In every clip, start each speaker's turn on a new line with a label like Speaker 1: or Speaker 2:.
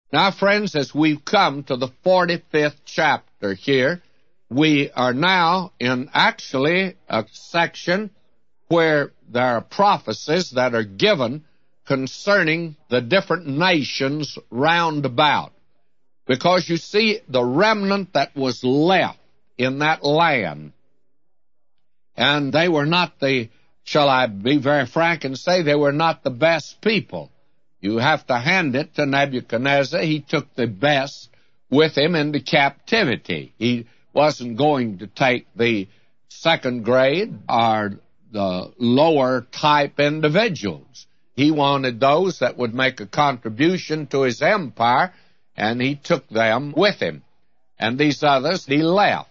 Speaker 1: Now, friends, as we've come to the 45th chapter here, we are now in actually a section where there are prophecies that are given concerning the different nations round about. Because you see, the remnant that was left in that land, and they were not the, shall I be very frank and say, they were not the best people. You have to hand it to Nebuchadnezzar. He took the best with him into captivity. He wasn't going to take the second grade or the lower type individuals. He wanted those that would make a contribution to his empire, and he took them with him. And these others he left.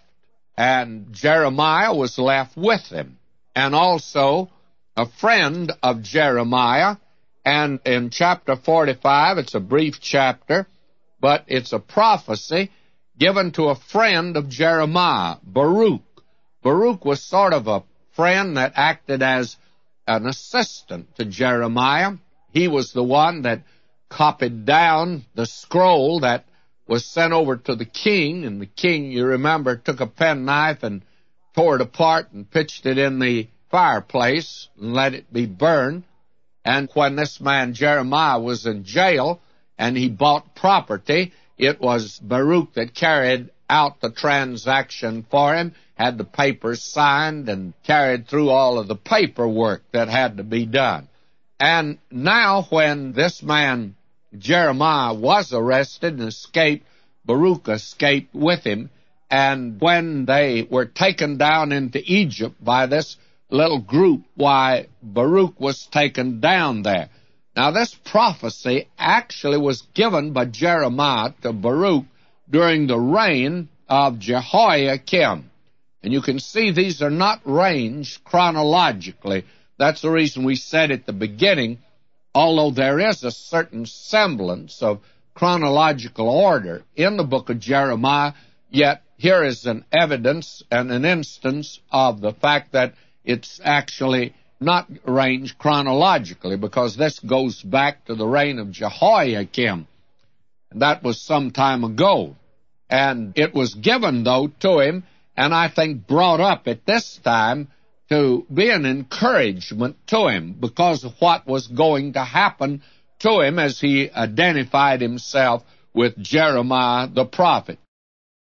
Speaker 1: And Jeremiah was left with him. And also a friend of Jeremiah. And in chapter 45, it's a brief chapter, but it's a prophecy given to a friend of Jeremiah, Baruch. Baruch was sort of a friend that acted as an assistant to Jeremiah. He was the one that copied down the scroll that was sent over to the king, and the king, you remember, took a penknife and tore it apart and pitched it in the fireplace and let it be burned. And when this man Jeremiah was in jail and he bought property, it was Baruch that carried out the transaction for him, had the papers signed, and carried through all of the paperwork that had to be done. And now when this man Jeremiah was arrested and escaped, Baruch escaped with him. And when they were taken down into Egypt by this little group, why, Baruch was taken down there. Now, this prophecy actually was given by Jeremiah to Baruch during the reign of Jehoiakim. And you can see these are not ranged chronologically. That's the reason we said at the beginning, although there is a certain semblance of chronological order in the book of Jeremiah, yet here is an evidence and an instance of the fact that it's actually not arranged chronologically, because this goes back to the reign of Jehoiakim. That was some time ago. And it was given, though, to him, and I think brought up at this time to be an encouragement to him because of what was going to happen to him as he identified himself with Jeremiah the prophet.